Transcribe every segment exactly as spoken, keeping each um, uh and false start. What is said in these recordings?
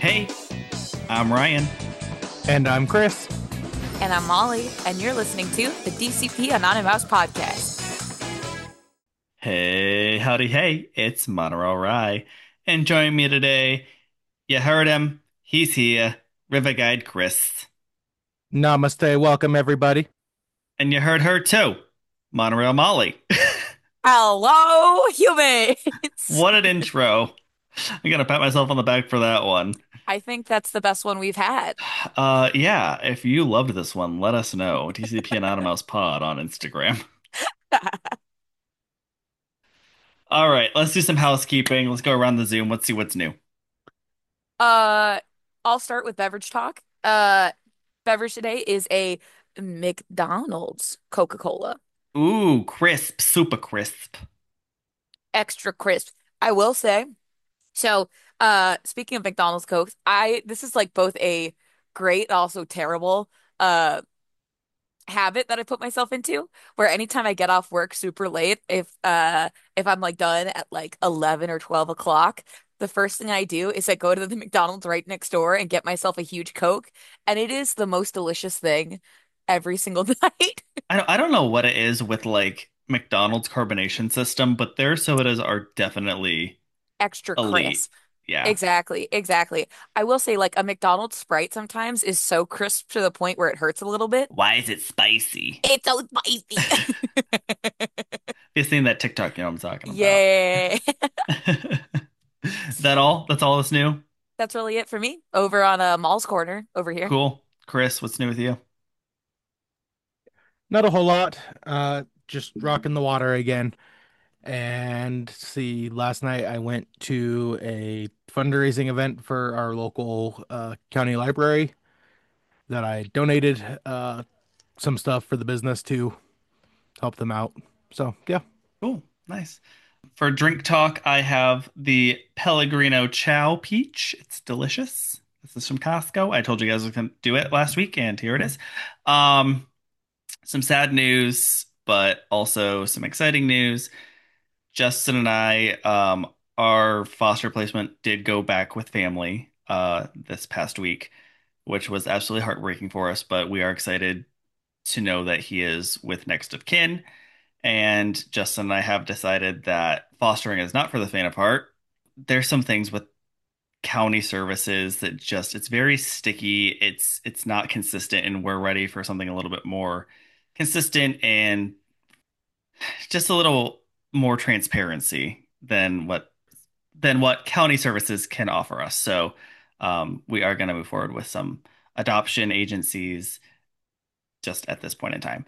Hey, I'm Ryan. And I'm Chris. And I'm Molly, and you're listening to the D C P Anonymous podcast. Hey, howdy, hey, it's Monroe Rye. And joining me today, you heard him, he's here, River Guide Chris. Namaste. Welcome, everybody. And you heard her too, Monorail Molly. Hello, humans! What an intro. I gotta pat myself on the back for that one. I think that's the best one we've had. Uh, yeah, if you loved this one, let us know. T C P Anonymous Pod on Instagram. All right, let's do some housekeeping. Let's go around the Zoom. Let's see what's new. Uh, I'll start with beverage talk. Uh, beverage today is a McDonald's Coca-Cola, Ooh, crisp, super crisp. extra crisp. I will say. So, uh, speaking of McDonald's Cokes, I this is like both a great, also terrible. Uh. habit that I put myself into where anytime I get off work super late, if uh if I'm like done at like eleven or twelve o'clock, the first thing I do is I go to the McDonald's right next door and get myself a huge Coke, and it is the most delicious thing every single night. I don't, I don't know what it is with like McDonald's carbonation system, but their sodas are definitely Extra elite. crisp. Yeah. Exactly, exactly. I will say like a McDonald's Sprite sometimes is so crisp to the point where it hurts a little bit. Why is it spicy? It's so spicy. You've seen that TikTok, you know what I'm talking about. Yeah. Is that all? That's all that's new? That's really it for me over on a Mall's Corner over here. Cool. Chris, what's new with you? Not a whole lot. Uh, just rocking the water again. And see, last night I went to a fundraising event for our local uh, county library that I donated uh, some stuff for the business to help them out. So, yeah. Cool. Nice. For drink talk, I have the Pellegrino Chow Peach. It's delicious. This is from Costco. I told you guys I was going to do it last week, and here it is. Um, some sad news, but also some exciting news. Justin and I, um, our foster placement did go back with family uh, this past week, which was absolutely heartbreaking for us, but we are excited to know that he is with next of kin. And Justin and I have decided that fostering is not for the faint of heart. There's some things with county services that just it's very sticky. It's it's not consistent, and we're ready for something a little bit more consistent and just a little more transparency than what than what county services can offer us. So um, we are going to move forward with some adoption agencies just at this point in time.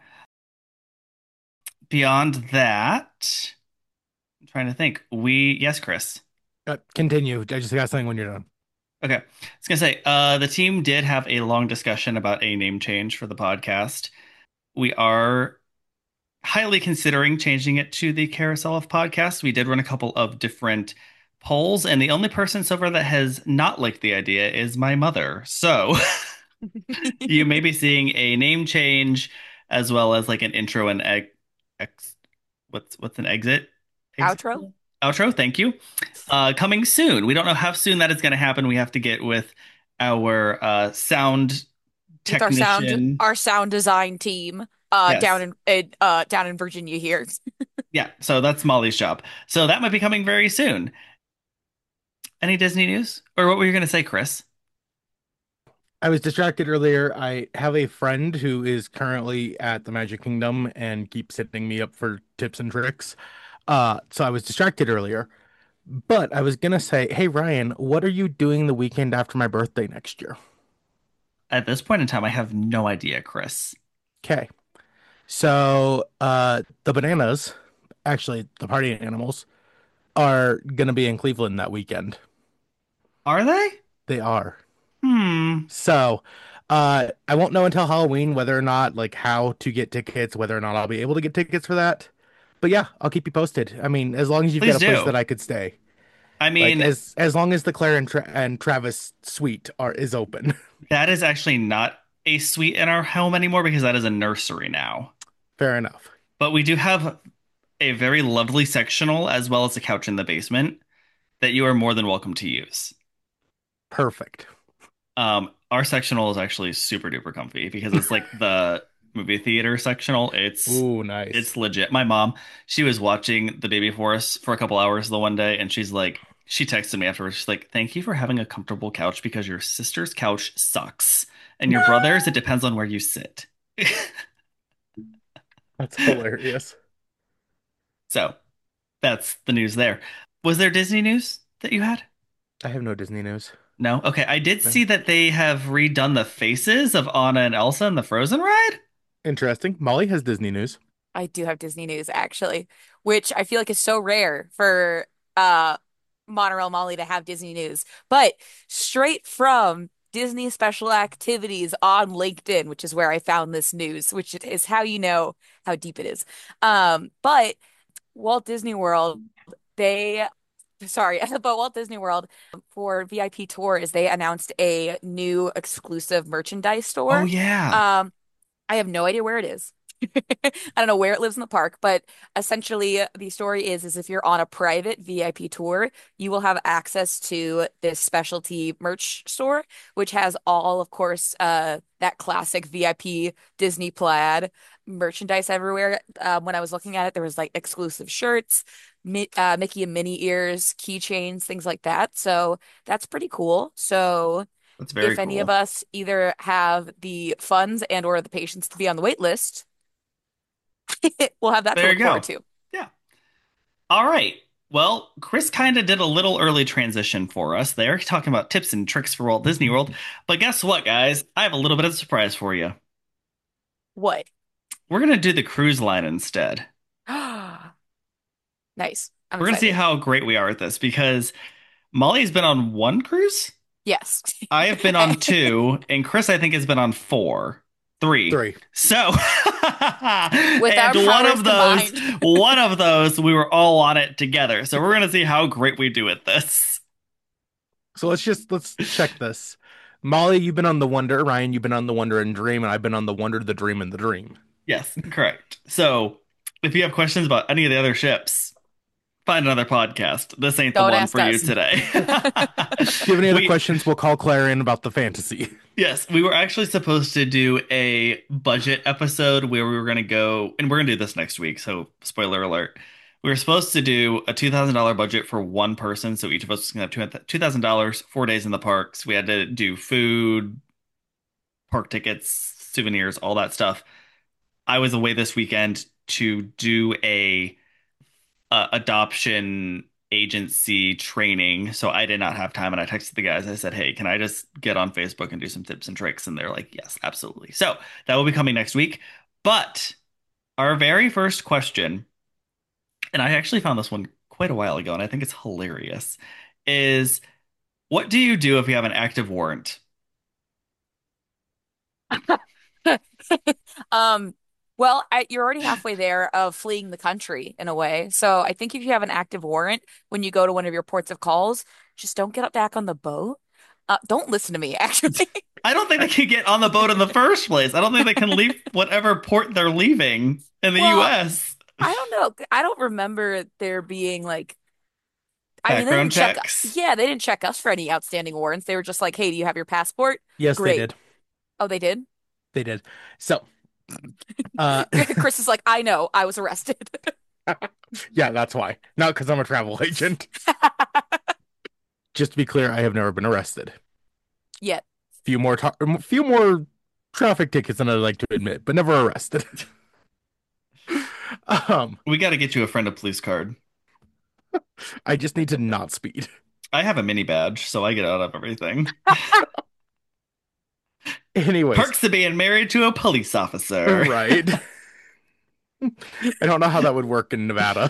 Beyond that, I'm trying to think. We yes, Chris. Uh, continue. I just got something when you're done. Okay. I was gonna say, uh, the team did have a long discussion about a name change for the podcast. We are highly considering changing it to the Carousel of Podcasts. We did run a couple of different polls, and the only person so far that has not liked the idea is my mother. So you may be seeing a name change as well as like an intro and egg, ex, what's what's an exit? Exit? Outro? Outro, thank you. Uh, coming soon. We don't know how soon that is going to happen. We have to get with our uh, sound With our sound technician. our sound design team uh down Yes. in in, uh down in Virginia here. Yeah, so that's Molly's job. So that might be coming very soon. Any Disney news? Or what were you going to say, Chris? I was distracted earlier. I have a friend who is currently at the Magic Kingdom and keeps hitting me up for tips and tricks. Uh, so I was distracted earlier. But I was gonna say, hey Ryan, what are you doing the weekend after my birthday next year? At this point in time, I have no idea, Chris. Okay. So uh the bananas, actually the party animals, are gonna be in Cleveland that weekend. Are they? They are. Hmm. So uh I won't know until Halloween whether or not like how to get tickets, whether or not I'll be able to get tickets for that. But yeah, I'll keep you posted. I mean, as long as you've got Please a place do. that I could stay. I Like mean, as as long as the Claire and, Tra and Travis suite are is open. that is actually not a suite in our home anymore because that is a nursery now. Fair enough. But we do have a very lovely sectional as well as a couch in the basement that you are more than welcome to use. Perfect. Um, our sectional is actually super duper comfy because it's like the movie theater sectional. It's Ooh, nice. it's legit. My mom, she was watching The Baby Forest for a couple hours the one day, and she's like, she texted me afterwards. She's like, "Thank you for having a comfortable couch because your sister's couch sucks, and your brother's, it depends on where you sit." That's hilarious. So that's the news there. Was there Disney news that you had? I have no Disney news. No? Okay, I did No. see that they have redone the faces of Anna and Elsa in the Frozen ride. Interesting. Molly has Disney news. I do have Disney news actually, which I feel like is so rare for uh Monorail Molly to have Disney news. But straight from Disney Special Activities on LinkedIn, which is where I found this news, which is how you know how deep it is. Um, but Walt Disney World, they sorry, but Walt Disney World for V I P tours, they announced a new exclusive merchandise Oh store. yeah. Um, I have no idea where it is. I don't know where it lives in the park, but essentially the story is is if you're on a private V I P tour, you will have access to this specialty merch store, which has all, of course, uh that classic V I P Disney plaid merchandise everywhere. Um, when I was looking at it, there was like exclusive shirts, Mi uh, Mickey and Minnie ears, keychains, things like that. So that's pretty cool. So That's very if any of cool. us either have the funds and or the patience to be on the wait list, we'll have that to There you look forward go. to. Yeah. All right. Well, Chris kind of did a little early transition for us there, talking about tips and tricks for Walt Disney World. But guess what, guys? I have a little bit of a surprise for you. What? We're going to do the cruise line instead. Nice. I'm We're going to see excited. how great we are at this because Molly's been on one cruise. Yes. I have been on two, and Chris, I think, has been on four, three. Three. So, With and our one powers of those, combined. one of those, we were all on it together. So we're gonna see how great we do at this. So let's just let's check this. Molly, you've been on the Wonder. Ryan, you've been on the Wonder and Dream, and I've been on the Wonder, the Dream, and the Dream. Yes, correct. So if you have questions about any of the other ships, find another podcast. This ain't the Don't one ask for you us. today. If you have any other We questions, we'll call Claire in about the fantasy. Yes, we were actually supposed to do a budget episode where we were going to go, and we're going to do this next week, so spoiler alert. We were supposed to do a two thousand dollars budget for one person, so each of us was going to have two thousand dollars, four days in the parks. We had to do food, park tickets, souvenirs, all that stuff. I was away this weekend to do a uh, adoption agency training, so I did not have time. And I texted the guys. I said, "Hey, can I just get on Facebook and do some tips and tricks?" And they're like, "Yes, absolutely." So that will be coming next week. But our very first question, and I actually found this one quite a while ago, and I think it's hilarious, is what do you do if you have an active warrant? Um, well, I, you're already halfway there of fleeing the country in a way. So I think if you have an active warrant when you go to one of your ports of calls, just don't get up back on the boat. Uh, don't listen to me, actually. I don't think they can get on the boat in the first place. I don't think they can leave whatever port they're leaving in the Well, U S. I don't know. I don't remember there being like, I mean, they Background didn't check. checks. Yeah, they didn't check us for any outstanding warrants. They were just like, hey, do you have your passport? Yes, they Great. did. Oh, they did? They did. So, uh, Chris is like, I know, I was arrested. yeah, that's why. Not because I'm a travel agent. Just to be clear, I have never been arrested. Yet. Few more, ta- few more traffic tickets than I'd like to admit, but never arrested. Um, We got to get you a friend of police card. I just need to not speed. I have a mini badge, so I get out of everything. Anyways, Perks of being married to a police officer. right. I don't know how that would work in Nevada.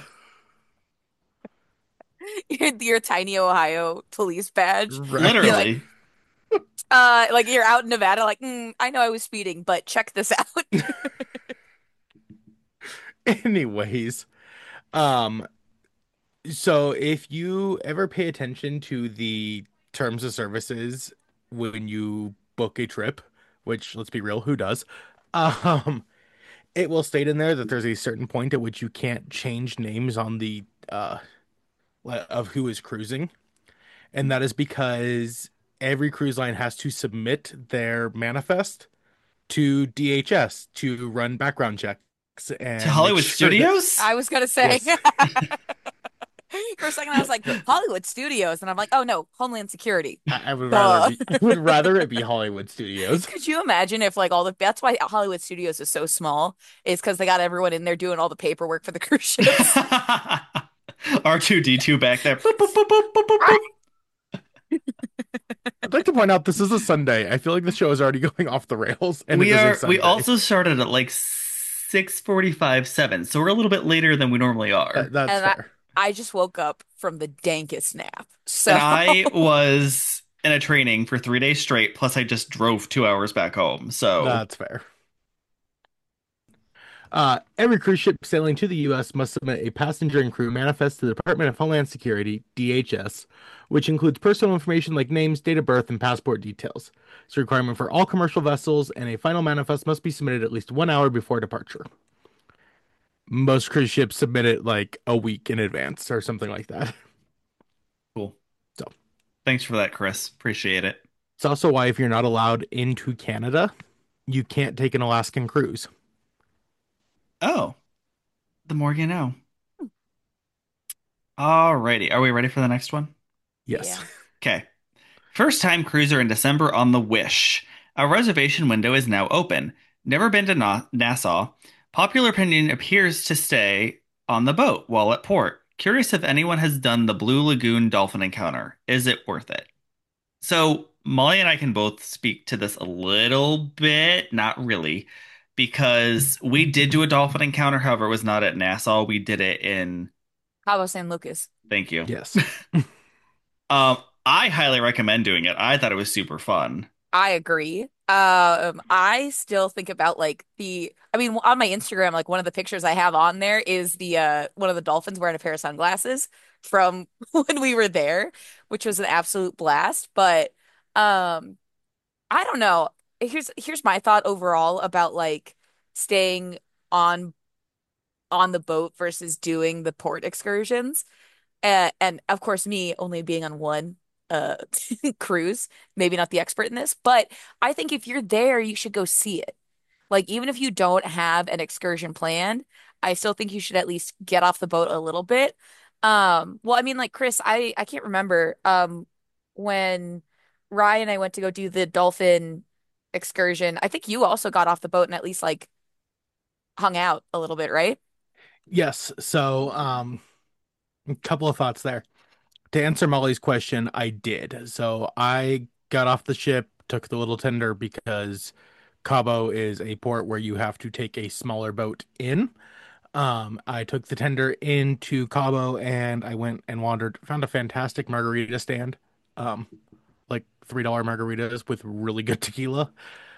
Your, your tiny Ohio police badge. You're Right. like, Literally. uh, like you're out in Nevada, like, mm, I know I was speeding, but check this out. Anyways, um, so if you ever pay attention to the terms of services when you book a trip, which let's be real, who does? Um, it will state in there that there's a certain point at which you can't change names on the uh of who is cruising, and that is because every cruise line has to submit their manifest to D H S to run background checks To and make Hollywood sure that Studios? I was gonna say yes. for a second I was like Hollywood Studios, and I'm like, oh no, Homeland Security. I, I would rather Duh. be I would rather it be Hollywood Studios. Could you imagine if like all the that's why Hollywood Studios is so small, is because they got everyone in there doing all the paperwork for the cruise ships. R two D two back there. Boop, boop, boop, boop, boop, boop, boop. I'd like to point out this is a Sunday. I feel like the show is already going off the rails, and it We is a are we Sunday. also started at like six forty-five, seven, so we're a little bit later than we normally That, are. that's And I fair. I just woke up from the dankest nap. And So I was in a training for three days straight, plus I just drove two hours back home. So That's fair. Uh, every cruise ship sailing to the U S must submit a passenger and crew manifest to the Department of Homeland Security, D H S, which includes personal information like names, date of birth, and passport details. It's a requirement for all commercial vessels, and a final manifest must be submitted at least one hour before departure. Most cruise ships submit it like a week in advance or something like that. cool. So Thanks for that, Chris. Appreciate it. it's also why if you're not allowed into Canada, you can't take an Alaskan cruise. Oh, the more you know. Alrighty. Are we ready for the next one? Yes. yeah. Okay. First time cruiser in December on the Wish. Our reservation window is now open. Never been to Na- Nassau. Popular opinion appears to stay on the boat while at port. Curious if anyone has done the Blue Lagoon dolphin encounter. Is it worth it? So, Molly and I can both speak to this a little bit, not really, because we did do a dolphin encounter. However, it was not at Nassau. We did it in, Cabo San Lucas. thank you. Yes. Um, I highly recommend doing it. I thought it was super fun. I agree. Um, I still think about like the, I mean, on my Instagram, like one of the pictures I have on there is the uh one of the dolphins wearing a pair of sunglasses from when we were there, which was an absolute blast. But um, I don't know. Here's here's my thought overall about like staying on on the boat versus doing the port excursions. Uh, and of course, me only being on one uh cruise, maybe not the expert in this, but I think if you're there, you should go see it. Like even if you don't have an excursion planned, I still think you should at least get off the boat a little bit. Um, well, I mean, like Chris, I I can't remember um when Ryan and I went to go do the dolphin excursion. I think you also got off the boat and at least like hung out a little bit, right? Yes. So, um, a couple of thoughts there. To answer Molly's question, I did. So I got off the ship, took the little tender because Cabo is a port where you have to take a smaller boat in. Um, I took the tender into Cabo and I went and wandered, found a fantastic margarita stand. Um, like three dollar margaritas with really good tequila.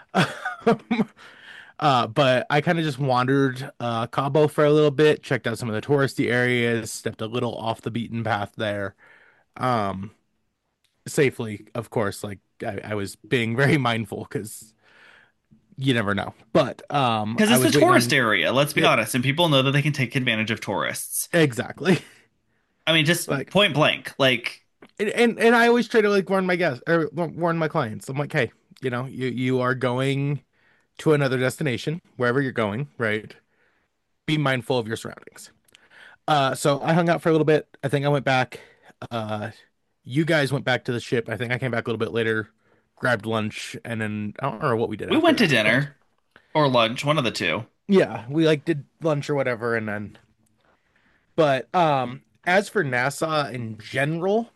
Uh, but I kind of just wandered uh, Cabo for a little bit, checked out some of the touristy areas, stepped a little off the beaten path there. Um, Safely, of course, like I, I was being very mindful because you never know. But um, Because I it's the was waiting tourist on area, let's be it, honest, and people know that they can take advantage of tourists. exactly. I mean, just Like, point blank. Like, and, and and I always try to like warn my guests or warn my clients. I'm like, hey, you know, you you are going to another destination, wherever you're going, right? Be mindful of your surroundings. Uh, so I hung out for a little bit. I think I went back. Uh, you guys went back to the ship. I think I came back a little bit later, grabbed lunch, and then I don't remember what we did we after went to that. But dinner or lunch, one of the two. yeah, we like did lunch or whatever, and then. But um, as for Nassau in general,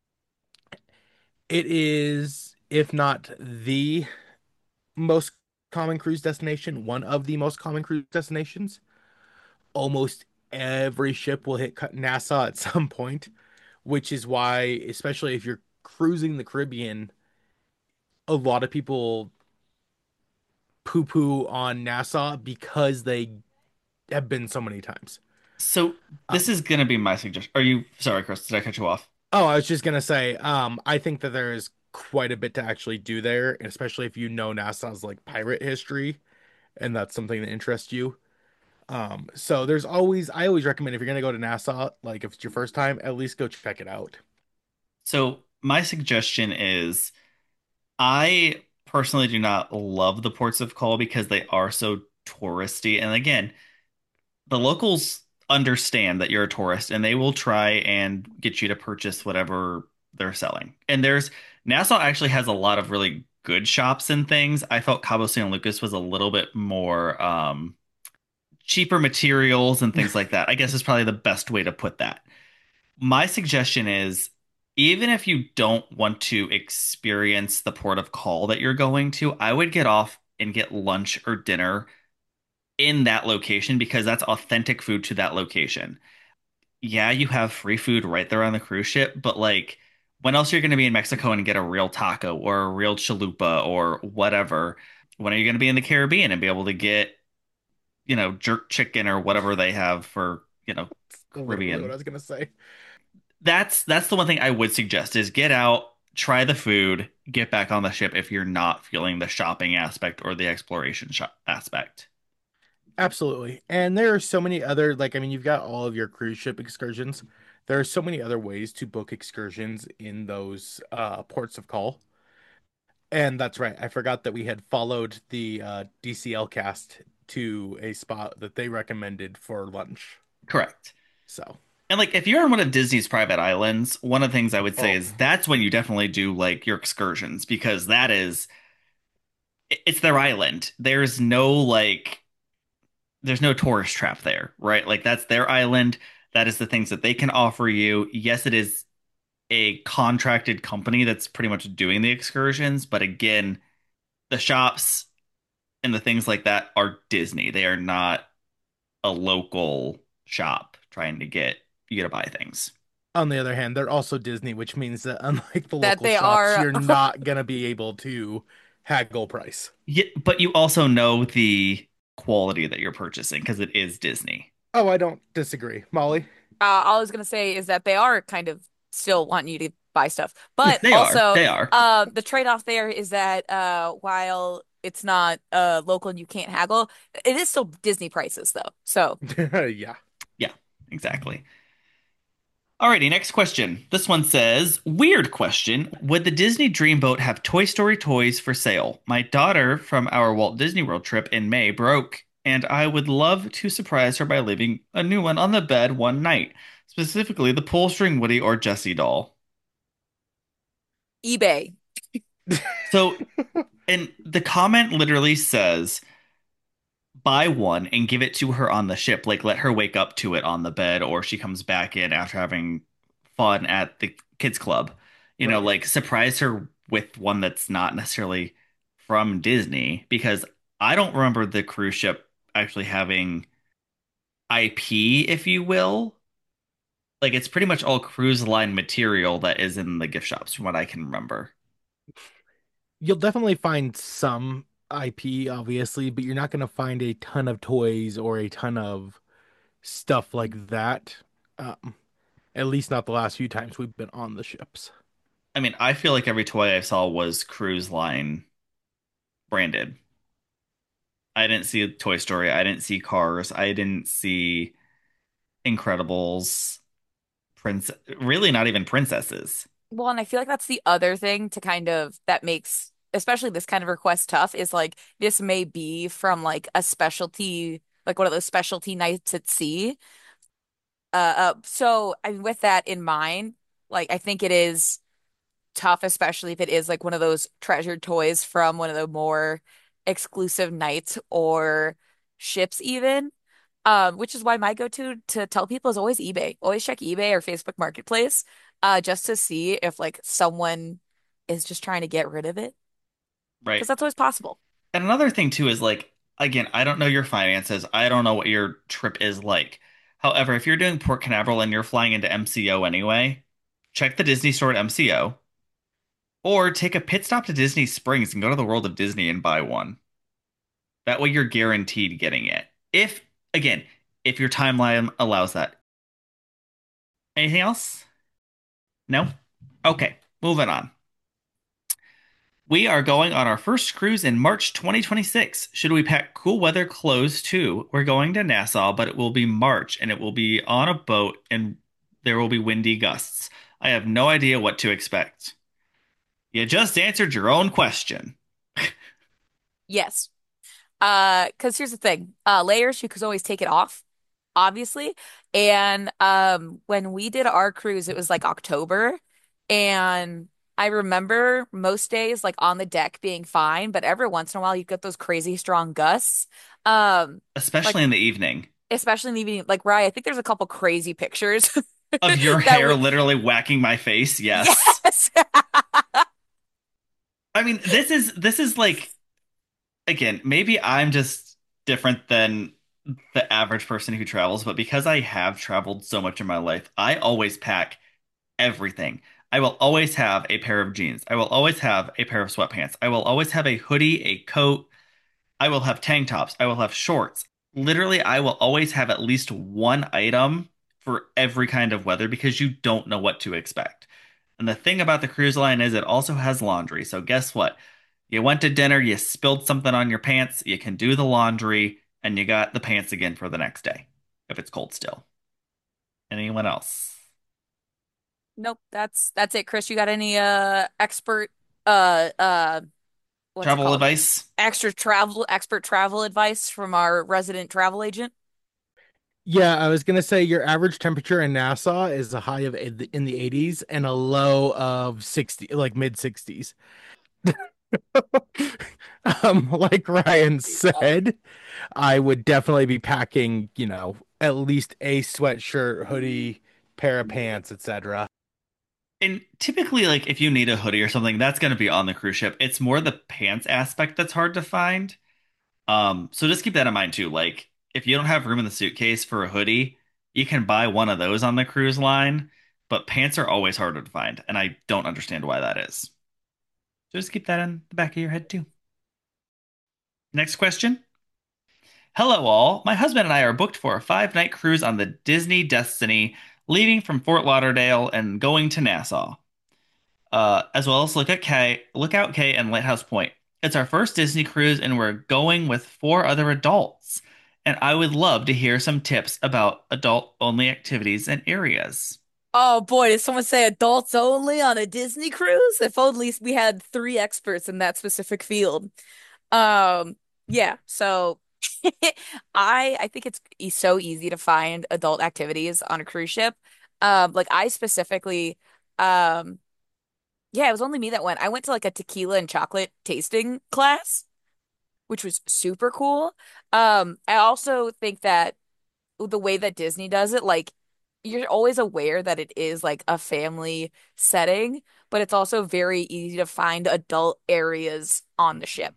it is, if not the most common cruise destination, one of the most common cruise destinations. Almost every ship will hit Nassau at some point, which is why, especially if you're cruising the Caribbean, a lot of people poo poo on Nassau because they have been so many times. So Uh, this is gonna be my suggestion. Are you sorry, Chris? Did I cut you off? oh, I was just gonna say, um, I think that there is quite a bit to actually do there, especially if you know Nassau's like pirate history and that's something that interests you. Um, so there's always, I always recommend if you're gonna go to Nassau, like if it's your first time, at least go check it out. So my suggestion is I personally do not love the ports of call because they are so touristy. And again, the locals understand that you're a tourist and they will try and get you to purchase whatever they're selling. And there's Nassau actually has a lot of really good shops and things. I felt Cabo San Lucas was a little bit more um, cheaper materials and things like that. I guess is probably the best way to put that. My suggestion is even if you don't want to experience the port of call that you're going to, I would get off and get lunch or dinner in that location because that's authentic food to that location. Yeah, you have free food right there on the cruise ship, but like when else are you going to be in Mexico and get a real taco or a real chalupa or whatever? When are you going to be in the Caribbean and be able to get, you know, jerk chicken or whatever they have for, you know, Literally what Caribbean? I was gonna say. That's that's the one thing I would suggest is get out, try the food, get back on the ship if you're not feeling the shopping aspect or the exploration shop aspect. Absolutely. And there are so many other, like, I mean, you've got all of your cruise ship excursions. There are so many other ways to book excursions in those uh, ports of call. And that's right. I forgot that we had followed the uh, D C L cast to a spot that they recommended for lunch. Correct. So, And like if you're on one of Disney's private islands, one of the things I would say oh, is that's when you definitely do like your excursions because that is it's their island. There's no like there's no tourist trap there, right? Like that's their island. That is the things that they can offer you. Yes, it is a contracted company that's pretty much doing the excursions, but again, the shops and the things like that are Disney. They are not a local shop trying to get you to buy things. on the other hand, they're also Disney, which means that unlike the That local they shops, are. you're not gonna be able to haggle price. Yeah, but you also know the quality that you're purchasing because it is Disney. Oh, I don't disagree. Molly? Uh, all I was gonna say is that they are kind of still wanting you to buy stuff, Yes, but they are. also, They are. uh, the trade-off there is that uh, while it's not uh local and you can't haggle, it is still Disney prices though. So Yeah. Yeah, exactly. Alrighty, next question. This one says, weird question. Would the Disney Dreamboat have Toy Story toys for sale? My daughter from our Walt Disney World trip in May broke, and I would love to surprise her by leaving a new one on the bed one night, specifically the pull string Woody or Jessie doll. eBay. So, and the comment literally says, buy one and give it to her on the ship. Like, let her wake up to it on the bed, or she comes back in after having fun at the kids' club. You know, Right. like surprise her with one that's not necessarily from Disney, because I don't remember the cruise ship actually having I P, if you will. Like, it's pretty much all cruise line material that is in the gift shops, from what I can remember. You'll definitely find some I P, obviously, but you're not going to find a ton of toys or a ton of stuff like that. Um, at least not the last few times we've been on the ships. I mean, I feel like every toy I saw was cruise line branded. I didn't see Toy Story. I didn't see Cars. I didn't see Incredibles. Prince, really not even princesses. Well, and I feel like that's the other thing to kind of that makes especially this kind of request tough is like this may be from like a specialty, like one of those specialty nights at sea. Uh, uh so I mean with that in mind, like I think it is tough, especially if it is like one of those treasured toys from one of the more exclusive nights or ships even. Um, which is why my go-to to tell people is always eBay. Always check eBay or Facebook Marketplace, uh, just to see if like someone is just trying to get rid of it, Right. because that's always possible. And another thing too is like, again, I don't know your finances. I don't know what your trip is like. However, if you're doing Port Canaveral and you're flying into M C O anyway, check the Disney store at M C O or take a pit stop to Disney Springs and go to the World of Disney and buy one. That way you're guaranteed getting it. If, again, if your timeline allows that. Anything else? No? Okay, moving on. We are going on our first cruise in March twenty twenty-six. Should we pack cool weather clothes too? We're going to Nassau, but it will be March and it will be on a boat and there will be windy gusts. I have no idea what to expect. You just answered your own question. Yes. Uh, because here's the thing. Uh, layers, you could always take it off, obviously. And um, when we did our cruise, it was like October, and I remember most days like on the deck being fine, but every once in a while you get those crazy strong gusts. Um, like Especially in the evening, especially in the evening, like Rye, I think there's a couple crazy pictures of your that hair we literally whacking my face. Yes. yes. I mean, this is this is like again, maybe I'm just different than the average person who travels, but because I have traveled so much in my life, I always pack everything. I will always have a pair of jeans. I will always have a pair of sweatpants. I will always have a hoodie, a coat. I will have tank tops. I will have shorts. Literally, I will always have at least one item for every kind of weather because you don't know what to expect. And the thing about the cruise line is it also has laundry. So guess what? You went to dinner, you spilled something on your pants, you can do the laundry, and you got the pants again for the next day if it's cold still. Anyone else? Nope, that's that's it, Chris. You got any uh expert uh uh what's it Travel called? advice? Extra travel expert travel advice from our resident travel agent? Yeah, I was gonna say your average temperature in Nassau is a high of in the in the eighties and a low of sixty, like mid sixties. Um, like Ryan said, I would definitely be packing, you know, at least a sweatshirt, hoodie, pair of pants, et cetera. And typically, like if you need a hoodie or something, that's going to be on the cruise ship. It's more the pants aspect that's hard to find. Um, so just keep that in mind too. Like if you don't have room in the suitcase for a hoodie, you can buy one of those on the cruise line, but pants are always harder to find, and I don't understand why that is. So just keep that in the back of your head too. Next question. Hello all. My husband and I are booked for a five-night cruise on the Disney Destiny, leaving from Fort Lauderdale and going to Nassau. Uh, as well as Lookout Cay, Lookout Cay and Lighthouse Point. It's our first Disney cruise, and we're going with four other adults. And I would love to hear some tips about adult-only activities and areas. Oh boy, did someone say adults only on a Disney cruise? If only we had three experts in that specific field. Um, yeah, so I I think it's e- so easy to find adult activities on a cruise ship. Um, like I specifically, um, yeah, it was only me that went. I went to like a tequila and chocolate tasting class, which was super cool. Um, I also think that the way that Disney does it, like you're always aware that it is like a family setting, but it's also very easy to find adult areas on the ship.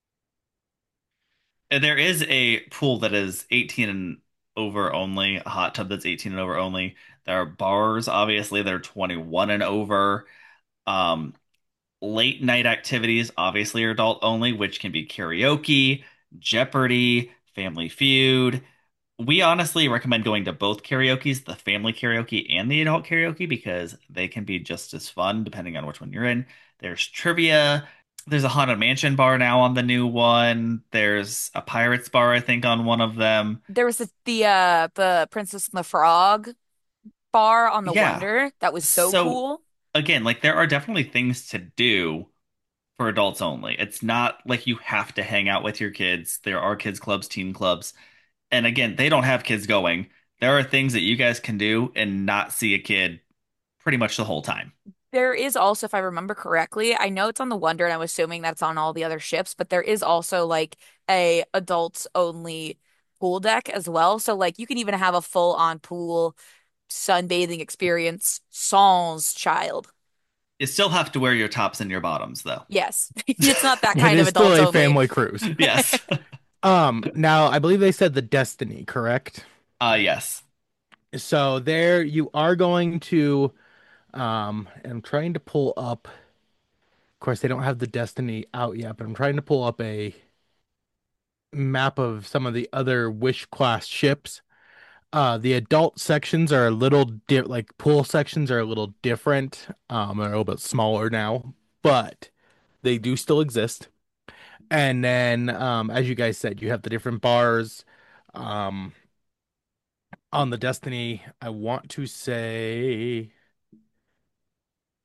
And there is a pool that is eighteen and over only, a hot tub that's eighteen and over only. There are bars, obviously, that are twenty-one and over. Um, Late night activities obviously are adult only, which can be karaoke, Jeopardy, Family Feud. We honestly recommend going to both karaoke's, the family karaoke and the adult karaoke, because they can be just as fun depending on which one you're in. There's trivia. There's a Haunted Mansion bar now on the new one. There's a Pirates bar, I think, on one of them. There was the the uh the Princess and the Frog bar on the Yeah. Wonder that was so So cool. again, like there are definitely things to do for adults only. It's not like you have to hang out with your kids. There are kids clubs, teen clubs. And again, they don't have kids going. There are things that you guys can do and not see a kid pretty much the whole time. There is also, if I remember correctly, I know it's on the Wonder, and I'm assuming that's on all the other ships, but there is also like a adults only pool deck as well. So like you can even have a full on pool sunbathing experience sans child. You still have to wear your tops and your bottoms, though. Yes. It's not that It kind of is still adults a only. family cruise. Yes. Um, now I believe they said the Destiny, correct? Uh, yes. So there you are going to um and I'm trying to pull up. Of course, they don't have the Destiny out yet, but I'm trying to pull up a map of some of the other Wish class ships. Uh, the adult sections are a little di like pool sections are a little different. Um, they're a little bit smaller now, but they do still exist. And then, um, as you guys said, you have the different bars. Um, on the Destiny, I want to say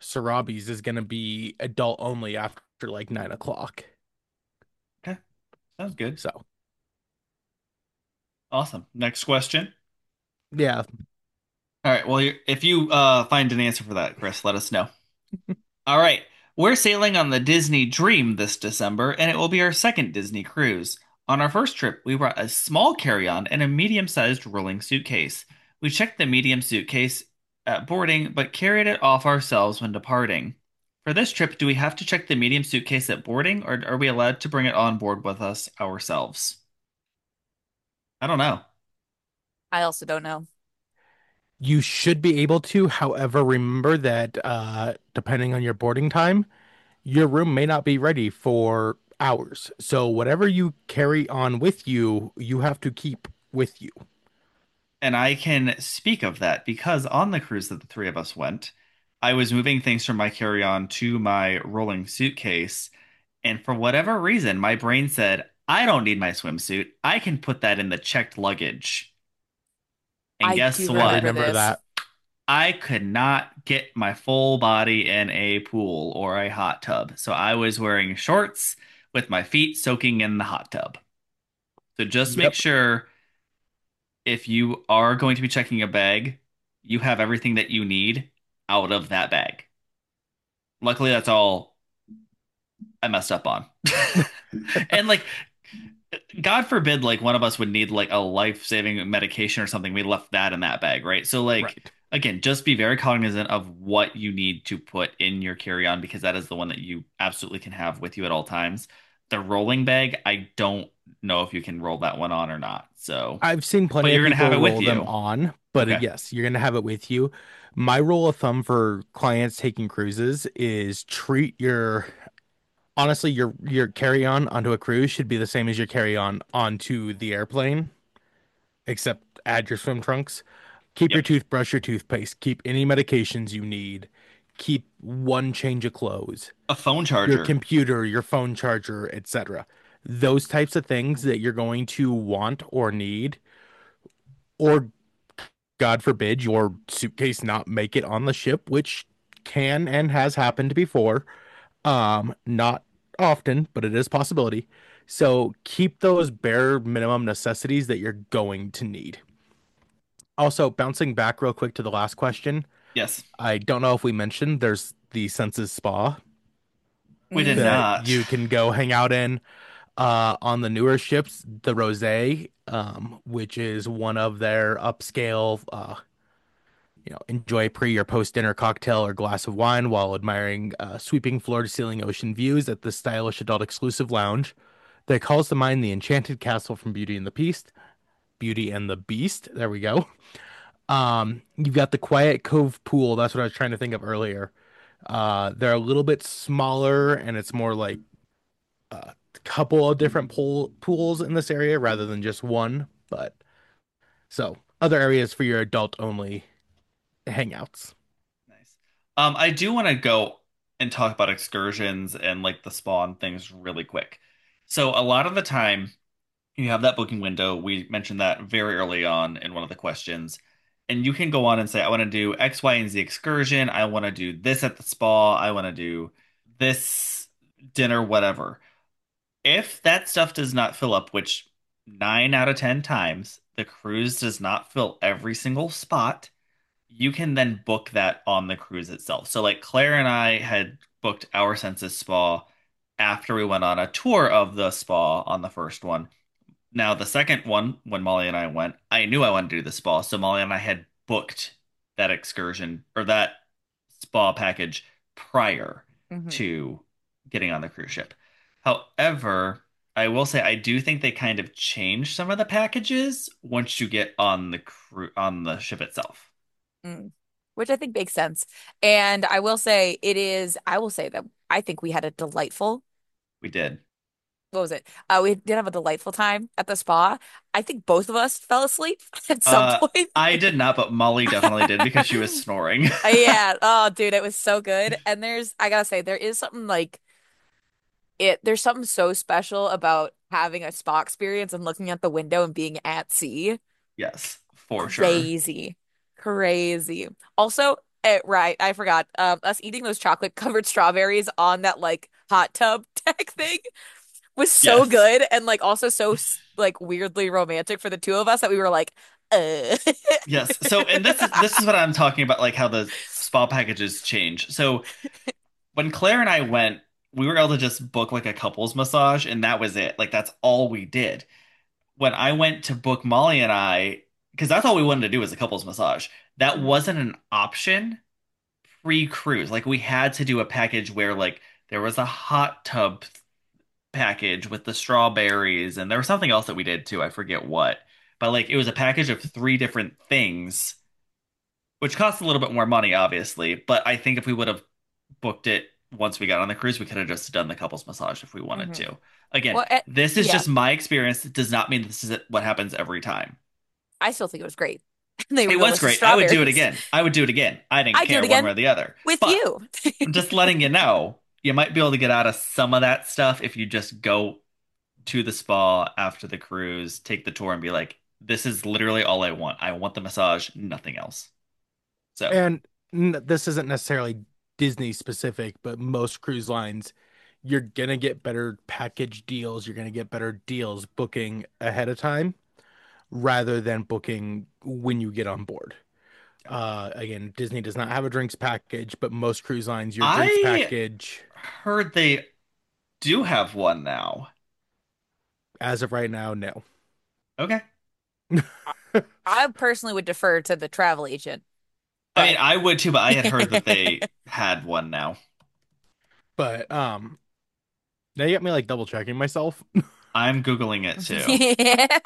Sarabi's is going to be adult only after like nine o'clock. Okay, sounds good. So, Awesome. Next question. yeah, All right. Well, you- if you uh, find an answer for that, Chris, let us know. All right. We're sailing on the Disney Dream this December, and it will be our second Disney cruise. On our first trip, we brought a small carry-on and a medium-sized rolling suitcase. We checked the medium suitcase at boarding, but carried it off ourselves when departing. For this trip, do we have to check the medium suitcase at boarding, or are we allowed to bring it on board with us ourselves? I don't know. I also don't know. you should be able to. However, remember that uh, depending on your boarding time, your room may not be ready for hours. So, whatever you carry on with you, you have to keep with you. And I can speak of that because on the cruise that the three of us went, I was moving things from my carry-on to my rolling suitcase, and for whatever reason, my brain said, I don't need my swimsuit. I can put that in the checked luggage. And I guess do I what? remember remember this. that. I could not get my full body in a pool or a hot tub. So I was wearing shorts with my feet soaking in the hot tub. So just make Yep. sure if you are going to be checking a bag, you have everything that you need out of that bag. Luckily, that's all I messed up on. And like, God forbid, like one of us would need like a life-saving medication or something. We left that in that bag, right? So like, Right. again, just be very cognizant of what you need to put in your carry-on because that is the one that you absolutely can have with you at all times. The rolling bag, I don't know if you can roll that one on or not. So, I've seen but plenty of you're gonna have people it with roll them you. on, but uh, Okay. yes, you're going to have it with you. My rule of thumb for clients taking cruises is treat your honestly your your carry-on onto a cruise should be the same as your carry-on onto the airplane, except add your swim trunks. Keep your Yep. toothbrush, your toothpaste, keep any medications you need, keep one change of clothes, A phone your charger. computer, your phone charger, et cetera. Those types of things that you're going to want or need, or God forbid your suitcase not make it on the ship, which can and has happened before. Um, not often, but it is a possibility. So keep those bare minimum necessities that you're going to need. Also, bouncing back real quick to the last question, Yes. I don't know if we mentioned there's the Senses Spa We did Mm. that not. you can go hang out in uh on the newer ships, the Rosé, um, which is one of their upscale uh you know, enjoy pre or post dinner cocktail or glass of wine while admiring uh, sweeping floor to ceiling ocean views at the stylish adult exclusive lounge that calls to mind the enchanted castle from Beauty and the Beast. Beauty and the Beast. There we go. Um, you've got the Quiet Cove pool. That's what I was trying to think of earlier. Uh, they're a little bit smaller, and it's more like a couple of different pool pools in this area rather than just one. But so other areas for your adult only hangouts. Nice. Um, I do want to go and talk about excursions and like the spa and things really quick. So a lot of the time you have that booking window. We mentioned that very early on in one of the questions. And you can go on and say, I want to do X, Y, and Z excursion. I want to do this at the spa. I want to do this dinner, whatever. If that stuff does not fill up, which nine out of ten times the cruise does not fill every single spot, you can then book that on the cruise itself. So, like Claire and I had booked our Senses Spa after we went on a tour of the spa on the first one. Now, the second one, when Molly and I went, I knew I wanted to do the spa. So, Molly and I had booked that excursion or that spa package prior Hmm. to getting on the cruise ship. However, I will say I do think they kind of changed some of the packages once you get on the cru on the ship itself. Mm. Which I think makes sense. And I will say it is, I will say that I think we had a delightful, We did. what was it? Uh, we did have a delightful time at the spa. I think both of us fell asleep at some Uh, point. I did not, but Molly definitely did because she was snoring. Uh, Yeah. Oh, dude, it was so good. And there's, I gotta say, there is something like it, there's something so special about having a spa experience and looking at the window and being at sea. Yes, for sure. Crazy. Crazy. Also, Eh, right, I forgot. Um, us eating those chocolate covered strawberries on that like hot tub tech thing was so Yes. good and like also so s- like weirdly romantic for the two of us that we were like, uh. Yes. So, and this is this is what I'm talking about, like how the spa packages change. So when Claire and I went, we were able to just book like a couples massage, and that was it. Like that's all we did. When I went to book Molly and I, because that's all we wanted to do was a couples massage. That wasn't an option pre-cruise. Like we had to do a package where like there was a hot tub package with the strawberries, and there was something else that we did too. I forget what. But like it was a package of three different things, which cost a little bit more money, obviously. But I think if we would have booked it once we got on the cruise, we could have just done the couples massage if we wanted hmm to. Again, Well, eh, this is yeah, just my experience. It does not mean this is what happens every time. I still think it was great. The It was delicious great. I would do it strawberries. again. I would do it again. I didn't I do it care one way again or the other. with But you. I'm just letting you know, you might be able to get out of some of that stuff if you just go to the spa after the cruise, take the tour, and be like, this is literally all I want. I want the massage, nothing else. So, And n this isn't necessarily Disney specific, but most cruise lines, you're gonna get better package deals. You're gonna get better deals booking ahead of time rather than booking when you get on board. Uh, again, Disney does not have a drinks package, but most cruise lines, your drinks I package, heard they do have one now. as of right now, no. Okay. I I personally would defer to the travel agent, I mean, but I would too, but I had heard that they had one now. But um, now you got me like double checking myself. I'm Googling it too. yeah.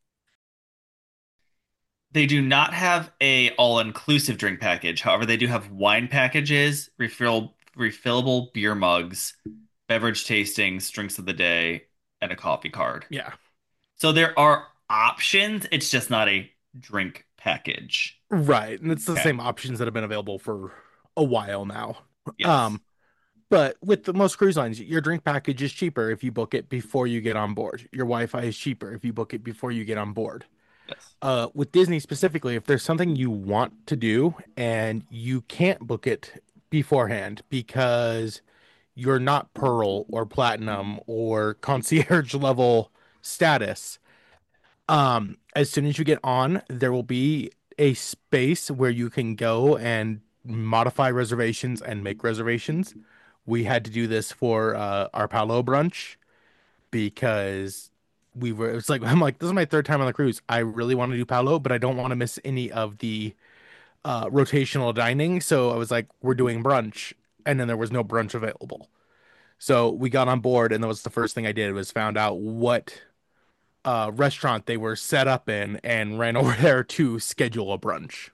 They do not have a all-inclusive drink package. However, they do have wine packages, refill refillable beer mugs, beverage tastings, drinks of the day, and a coffee card. Yeah, So there are options. It's just not a drink package. right. And it's the Okay. same options that have been available for a while now. Yes. Um, But with the most cruise lines, your drink package is cheaper if you book it before you get on board. Your Wi-Fi is cheaper if you book it before you get on board. Yes. Uh, with Disney specifically, if there's something you want to do and you can't book it beforehand because you're not Pearl or Platinum or concierge level status, um, as soon as you get on, there will be a space where you can go and modify reservations and make reservations. We had to do this for uh, our Palo brunch because we were, it's like, I'm like, this is my third time on the cruise. I really want to do Palo, but I don't want to miss any of the uh, rotational dining. So I was like, we're doing brunch. And then there was no brunch available. So we got on board, and that was the first thing I did was found out what uh, restaurant they were set up in and ran over there to schedule a brunch.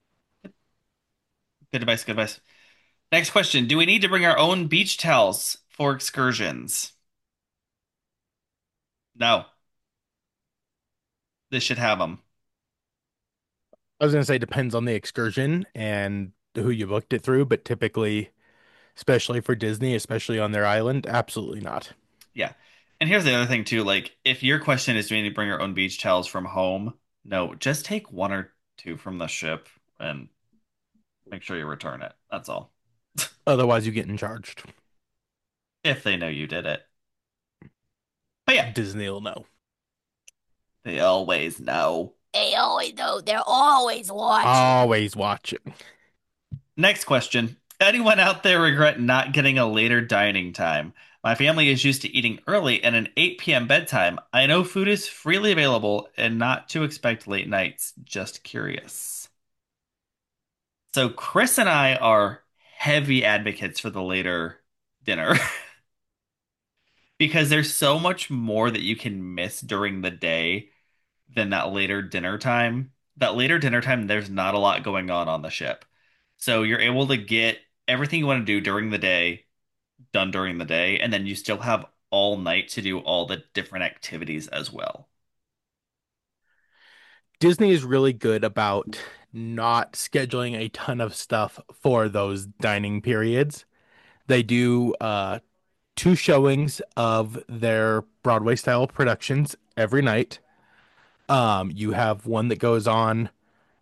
Good advice. Good advice. Next question. Do we need to bring our own beach towels for excursions? No. This should have them. I was gonna say depends on the excursion and who you booked it through, but typically, especially for Disney, especially on their island, absolutely not. Yeah. And here's the other thing too. Like, if your question is, do we need to bring our own beach towels from home? No, just take one or two from the ship and make sure you return it. That's all. Otherwise, you get in charged. If they know you did it. But yeah, Disney will know. they always know. They always know. They're always watching. Always watching. Next question. Anyone out there regret not getting a later dining time? My family is used to eating early and an eight p m bedtime. I know food is freely available and not to expect late nights. Just curious. So Chris and I are heavy advocates for the later dinner because there's so much more that you can miss during the day than that later dinner time. That later dinner time, there's not a lot going on on the ship. So you're able to get everything you want to do during the day done during the day, and then you still have all night to do all the different activities as well. Disney is really good about not scheduling a ton of stuff for those dining periods. They do uh, two showings of their Broadway style productions every night. Um, you have one that goes on.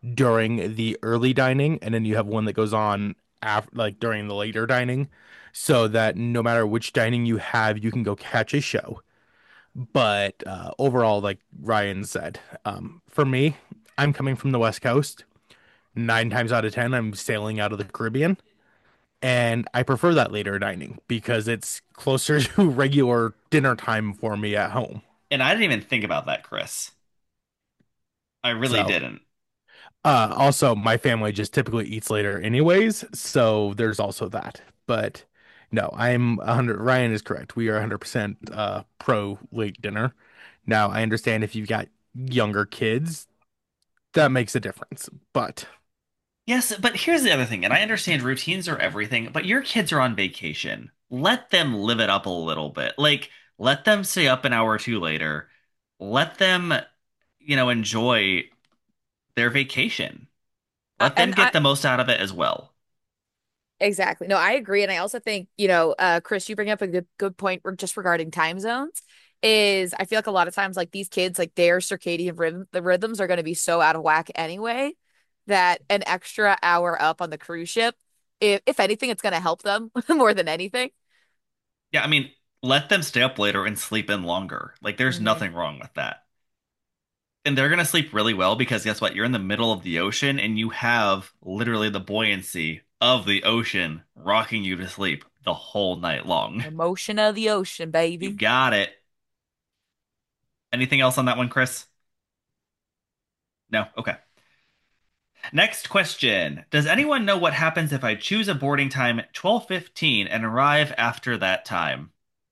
during the early dining, and then you have one that goes on after, like during the later dining, so that no matter which dining you have, you can go catch a show. But uh, overall, like Ryan said, um, for me, I'm coming from the West Coast. Nine times out of ten, I'm sailing out of the Caribbean, and I prefer that later dining because it's closer to regular dinner time for me at home. And I didn't even think about that, Chris. I really So, didn't. uh, also, my family just typically eats later anyways, so there's also that. But no, I'm one hundred. Ryan is correct. We are one hundred percent uh, pro late dinner. Now, I understand if you've got younger kids, that makes a difference. But Yes, but here's the other thing, and I understand routines are everything, but your kids are on vacation. Let them live it up a little bit. Like, let them stay up an hour or two later. Let them, you know, enjoy their vacation. I, Let them and get I the most out of it as well. exactly. No, I agree. And I also think, you know, uh, Chris, you bring up a good good point re- just regarding time zones. Is I feel like a lot of times, like these kids, like their circadian rhythm, the rhythms are going to be so out of whack anyway that an extra hour up on the cruise ship, if if anything, it's going to help them more than anything. Yeah, I mean, let them stay up later and sleep in longer. Like, there's Hmm. nothing wrong with that. And they're gonna sleep really well because guess what? You're in the middle of the ocean and you have literally the buoyancy of the ocean rocking you to sleep the whole night long. The motion of the ocean, You baby. got it. Anything else on that one, Chris? No? Okay. Next question. Does anyone know what happens if I choose a boarding time twelve fifteen and arrive after that time?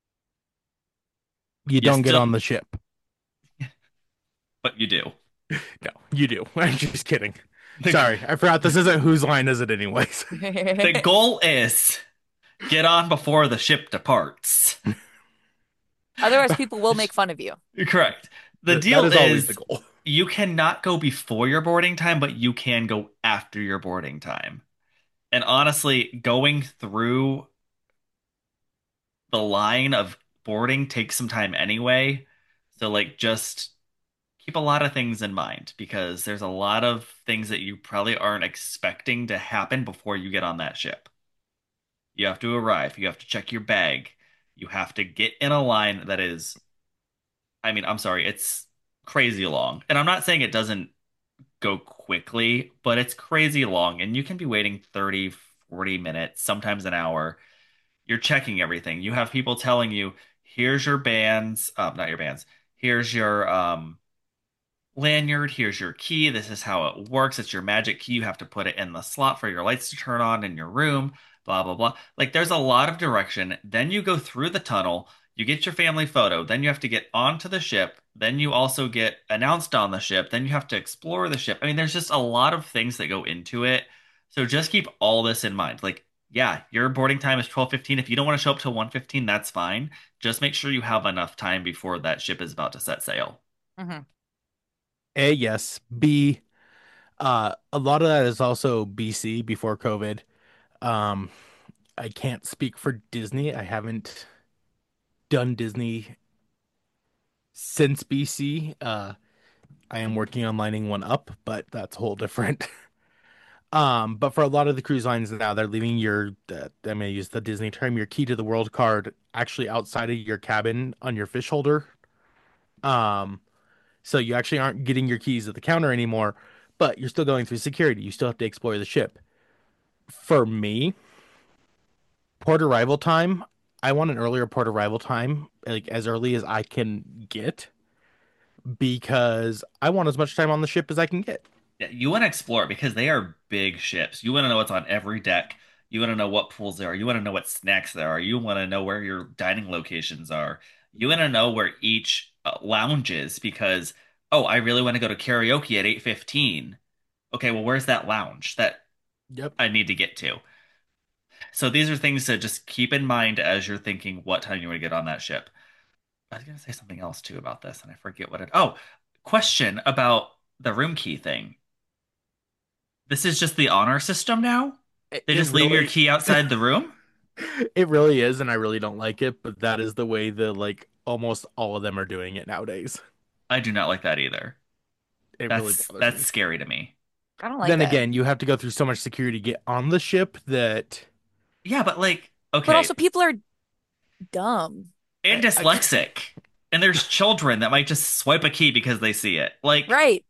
you You don't get still, on the ship. but you do. No, you do. I'm just kidding. The, Sorry, I forgot this isn't whose line is it anyways. the goal is get on before the ship departs. Otherwise, people will make fun of you. Correct. The That that deal is always the is goal. you cannot go before your boarding time, but you can go after your boarding time. And honestly, going through the line of boarding takes some time anyway. So, like, just keep a lot of things in mind because there's a lot of things that you probably aren't expecting to happen before you get on that ship. You have to arrive, you have to check your bag, you have to get in a line that is, I mean, I'm sorry, it's crazy long. And I'm not saying it doesn't go quickly, but it's crazy long and you can be waiting thirty, forty minutes, sometimes an hour. You're checking everything. You have people telling you, here's your bands, um, not your bands, here's your um lanyard, here's your key. This is how it works. It's your magic key. You have to put it in the slot for your lights to turn on in your room, blah, blah, blah. Like there's a lot of direction. Then you go through the tunnel, you get your family photo, then you have to get onto the ship. Then you also get announced on the ship. Then you have to explore the ship. I mean, there's just a lot of things that go into it. So just keep all this in mind. Like, yeah, your boarding time is twelve fifteen. If you don't want to show up till one fifteen, that's fine. Just make sure you have enough time before that ship is about to set sail. Hmm. A, yes. B, uh, a lot of that is also B C before COVID. Um, I can't speak for Disney. I haven't done Disney since B C. Uh, I am working on lining one up, but that's a whole different. Um, but for a lot of the cruise lines now, they're leaving your, uh, I'm gonna use the Disney term, your key to the world card actually outside of your cabin on your fish holder. Um, so you actually aren't getting your keys at the counter anymore, but you're still going through security. You still have to explore the ship. For me, port arrival time, I want an earlier port arrival time, like as early as I can get, because I want as much time on the ship as I can get. Yeah, you want to explore because they are big ships. You want to know what's on every deck. You want to know what pools there are. You want to know what snacks there are. You want to know where your dining locations are. You want to know where each uh, lounge is because, oh, I really want to go to karaoke at eight fifteen. Okay, well, where's that lounge that Yep. I need to get to? So these are things to just keep in mind as you're thinking what time you want to get on that ship. I was going to say something else too about this, and I forget what it. Oh, question about the room key thing. This is just the honor system now? It, They it just leave your really key outside the room? it really is, and I really don't like it, but that is the way that like almost all of them are doing it nowadays. I do not like that either. It really That's bothers that's me. scary to me. I don't like Then that. again, you have to go through so much security to get on the ship that Yeah, but like, But also okay, people are dumb. and I, I, dyslexic. And there's children that might just swipe a key because they see it. Like, Right.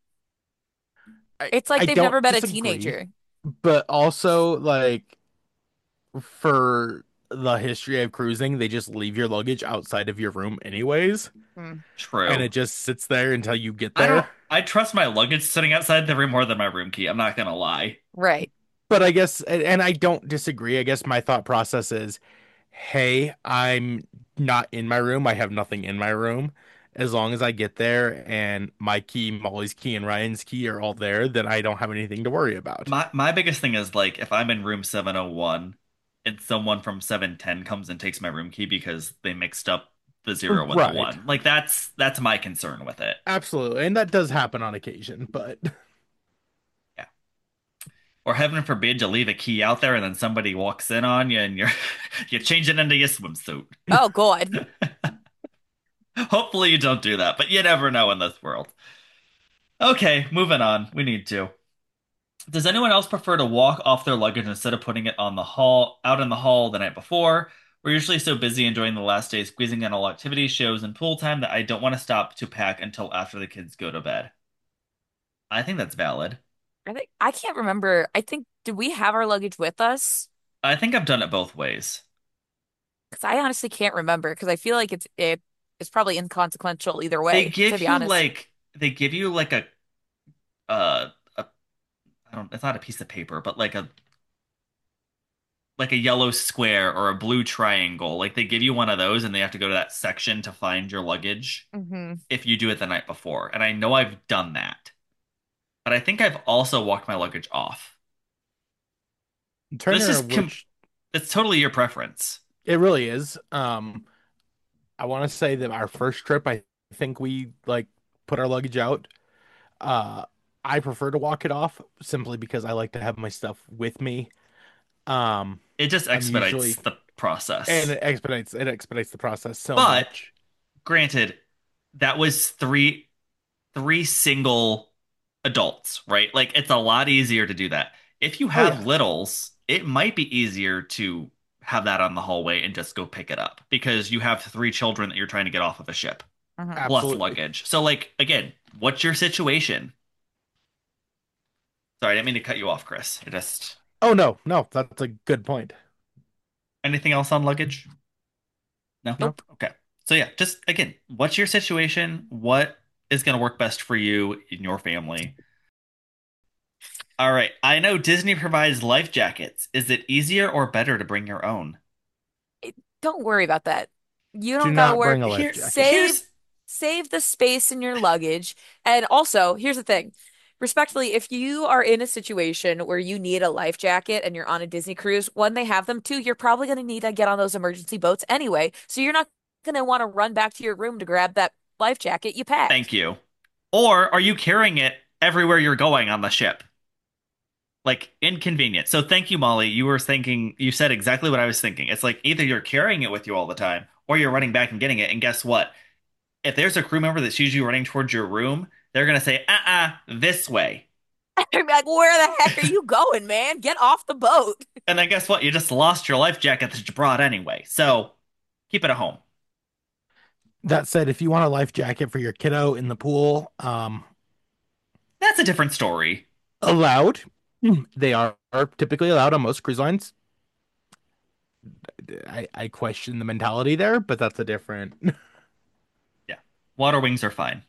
I It's like I they've don't never met a disagree, teenager. but also like for the history of cruising, they just leave your luggage outside of your room anyways, Mm, and true. it just sits there until you get I don't, there. I trust my luggage sitting outside the room more than my room key. I'm not gonna lie. right. But I guess, and and I don't disagree. I guess my thought process is, hey, I'm not in my room. I have nothing in my room. As long as I get there and my key, Molly's key, and Ryan's key are all there, then I don't have anything to worry about. My my biggest thing is like if I'm in room seven oh one and someone from seven ten comes and takes my room key because they mixed up the zero and the Right. one. Like that's that's my concern with it. Absolutely. And that does happen on occasion, but Yeah. Or heaven forbid you leave a key out there and then somebody walks in on you and you're you change it into your swimsuit. Oh God. Hopefully you don't do that, but you never know in this world. Okay, moving on. We need to. Does anyone else prefer to walk off their luggage instead of putting it on the hall out in the hall the night before? We're usually so busy enjoying the last day, squeezing in all activities, shows, and pool time that I don't want to stop to pack until after the kids go to bed. I think that's valid. I think I can't remember. I think did we have our luggage with us? I think I've done it both ways. Because I honestly can't remember. Because I feel like it's it it's probably inconsequential either They way, to give be you honest. like they give you like a uh a I don't it's not a piece of paper, but like a like a yellow square or a blue triangle. Like they give you one of those and they have to go to that section to find your luggage Hmm. if you do it the night before. And I know I've done that. But I think I've also walked my luggage off. This Turner, is com which it's totally your preference. it really is. Um, I want to say that our first trip, I think we like put our luggage out. Uh, I prefer to walk it off simply because I like to have my stuff with me. Um, It just I'm expedites usually, the and process. it expedites it expedites the process so But much. granted, that was three three single adults, right? Like it's a lot easier to do that. If you Oh have yeah, littles, it might be easier to have that on the hallway and just go pick it up because you have three children that you're trying to get off of a ship Hmm. plus absolutely. luggage. So like again, what's your situation? Sorry, I didn't mean to cut you off, Chris. I just Oh no, no, that's a good point. anything else on luggage? No? No, Nope. Okay. So yeah, just again, what's your situation? What is going to work best for you in your family? All right. I know Disney provides life jackets. Is it easier or better to bring your own? Don't worry about that. You do don't gotta not worry. bring a life Here, jacket. Save here's save the space in your luggage. And also, here's the thing. Respectfully, if you are in a situation where you need a life jacket and you're on a Disney cruise, one, they have them. Two, you're probably going to need to get on those emergency boats anyway. So you're not going to want to run back to your room to grab that life jacket you thank packed. you. Or are you carrying it everywhere you're going on the ship? Like inconvenient. So thank you, Molly. You were thinking, you said exactly what I was thinking. It's like either you're carrying it with you all the time or you're running back and getting it. And guess what? If there's a crew member that sees you running towards your room, they're going to say, uh-uh, this way. I'm like, where the heck are you going, man? Get off the boat. And then guess what? You just lost your life jacket that you brought anyway. So keep it at home. That said, if you want a life jacket for your kiddo in the pool, um, That's a different story. allowed. They are, are typically allowed on most cruise lines. I, I question the mentality there, but that's a different. Yeah. Water wings are fine.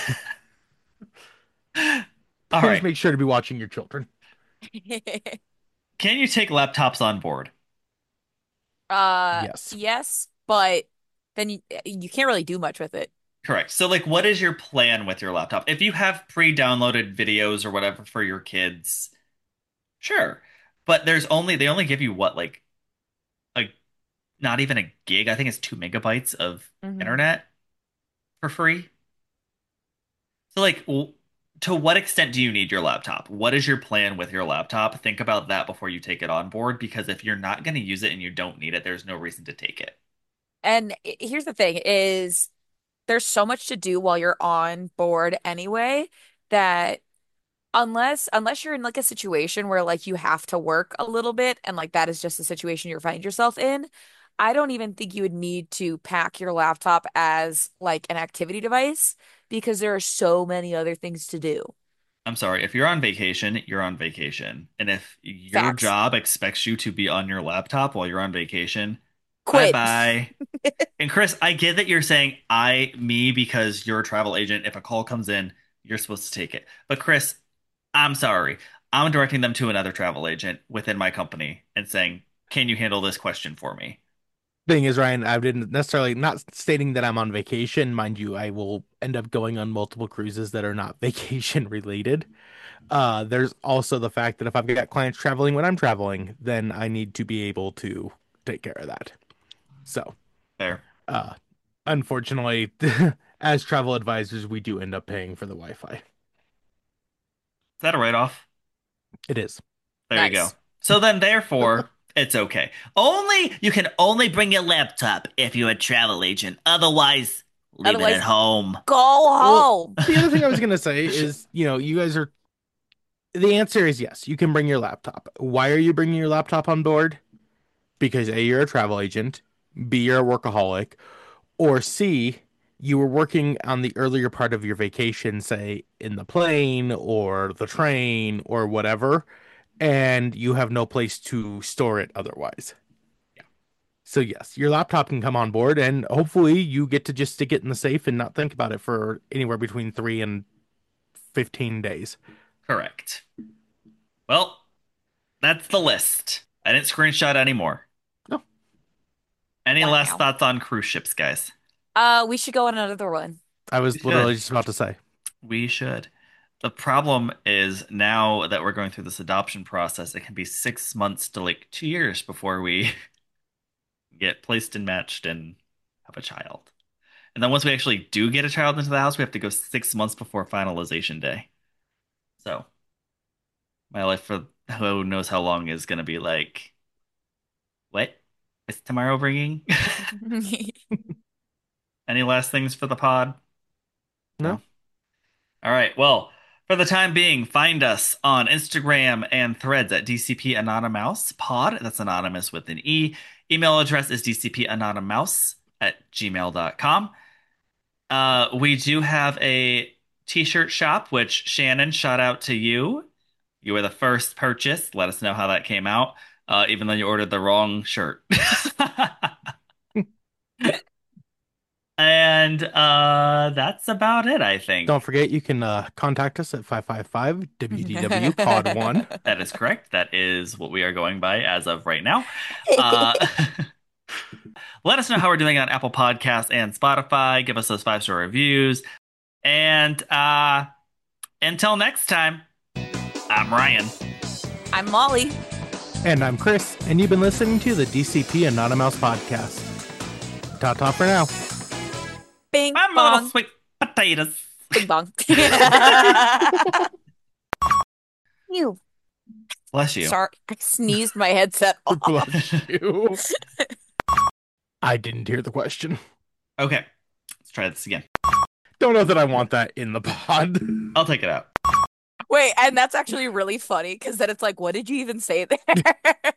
All Please right. make sure to be watching your children. Can you take laptops on board? Uh, Yes. yes, but then you, you can't really do much with it. Correct. So, like, what is your plan with your laptop? If you have pre-downloaded videos or whatever for your kids, sure. But there's only they only give you what, like, like not even a gig. I think it's two megabytes of Hmm. internet for free. So, like, w to what extent do you need your laptop? What is your plan with your laptop? Think about that before you take it on board, because if you're not going to use it and you don't need it, there's no reason to take it. And i- here's the thing is there's so much to do while you're on board anyway that unless unless you're in like a situation where like you have to work a little bit and like that is just the situation you find yourself in, I don't even think you would need to pack your laptop as like an activity device because there are so many other things to do. I'm sorry, if you're on vacation, you're on vacation. And if your Facts. job expects you to be on your laptop while you're on vacation, Quit. bye-bye. And Chris, I get that you're saying I, me, because you're a travel agent. If a call comes in, you're supposed to take it. But Chris, I'm sorry. I'm directing them to another travel agent within my company and saying, can you handle this question for me? Thing is, Ryan, I didn't necessarily not stating that I'm on vacation. Mind you, I will end up going on multiple cruises that are not vacation related. Uh, there's also the fact that if I've got clients traveling when I'm traveling, then I need to be able to take care of that. So, Fair. uh, unfortunately, as travel advisors, we do end up paying for the Wi-Fi. Is that a write-off? It is. There you go. Nice. So then, therefore, it's okay. Only you can only bring your laptop if you're a travel agent. Otherwise, leave it at Otherwise, home. go Well, home. the other thing I was gonna say is, you know, you guys are. The answer is yes. You can bring your laptop. Why are you bringing your laptop on board? Because A, you're a travel agent. B, you're a workaholic. Or C, you were working on the earlier part of your vacation, say in the plane or the train or whatever, and you have no place to store it otherwise. Yeah, So yes, your laptop can come on board and hopefully you get to just stick it in the safe and not think about it for anywhere between three and fifteen days. correct. Well, that's the list. I didn't screenshot anymore. No, Any last Wow. thoughts on cruise ships, guys? Uh, we should go on another one. I We was literally should. just about to say. We should. The problem is now that we're going through this adoption process, it can be six months to like two years before we get placed and matched and have a child. And then once we actually do get a child into the house, we have to go six months before finalization day. So my life for who knows how long is going to be like, what is tomorrow bringing? Any last things for the pod? No? No. All right. Well, for the time being, find us on Instagram and Threads at D C P Anonymous Pod. That's anonymous with an E. Email address is d c p anonymous at gmail dot com. Uh, we do have a t-shirt shop, which Shannon, shout out to you. You were the first purchase. Let us know how that came out, uh, even though you ordered the wrong shirt. And uh, that's about it, I think. Don't forget you can uh, contact us at five five five W D W pod one. That is correct. That is what we are going by as of right now. Uh, let us know how we're doing on Apple Podcasts and Spotify. Give us those five star reviews. And uh, until next time, I'm Ryan. I'm Molly. And I'm Chris, and you've been listening to the D C P Anonymous podcast. Ta-ta for now. Bing I'm a little bong. sweet potatoes. Bing bong. You. Bless you. Sorry, I sneezed my headset off. Bless you. I didn't hear the question. Okay, let's try this again. Don't know that I want that in the pod. I'll take it out. Wait, and that's actually really funny because then it's like, what did you even say there?